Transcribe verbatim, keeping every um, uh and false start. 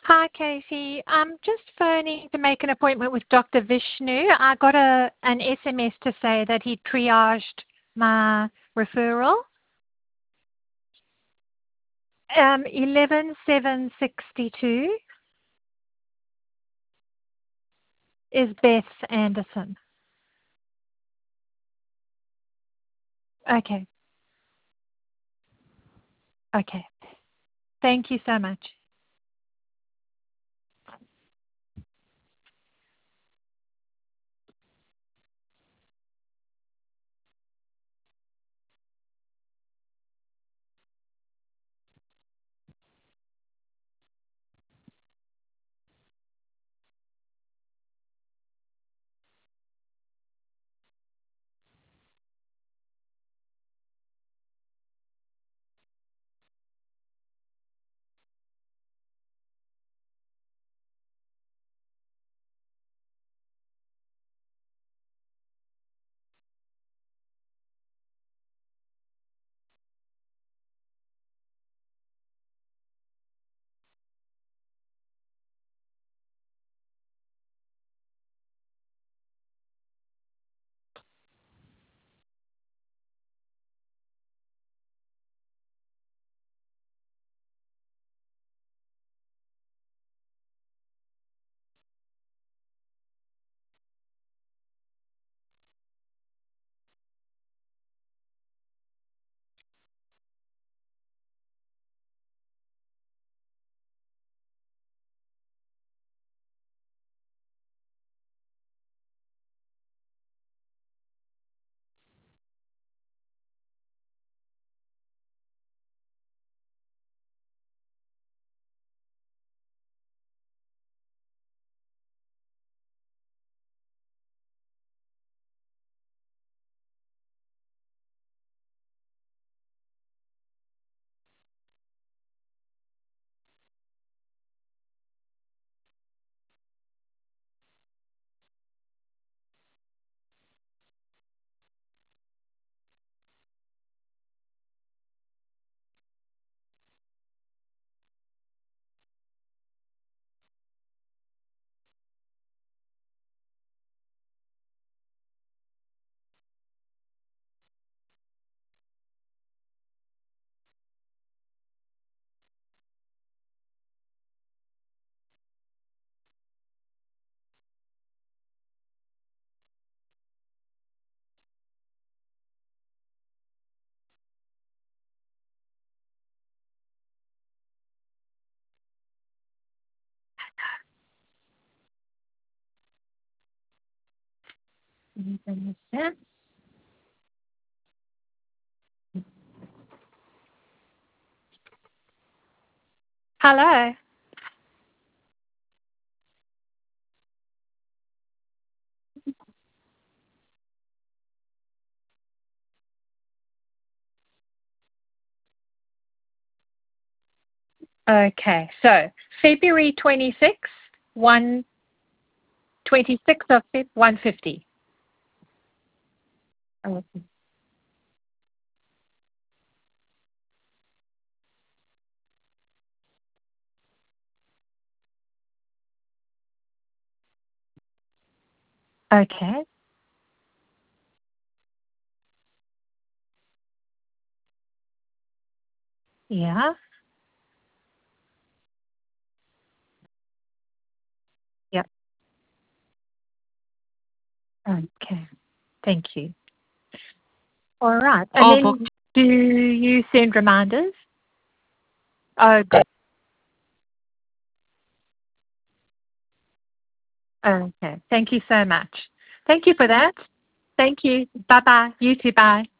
Hi, Katie. I'm just phoning to make an appointment with Doctor Vishnu. I got a an S M S to say that he triaged my referral. Um, eleven seven sixty two is Beth Anderson. Okay. Okay. Thank you so much. Hello. Okay. So February twenty-sixth, one twenty-sixth of Feb, one fifty. Okay. Yeah. Yep. Okay. Thank you. All right. And All then booked. do you send reminders? Oh, good. Okay. Thank you so much. Thank you for that. Thank you. Bye-bye. You too. Bye.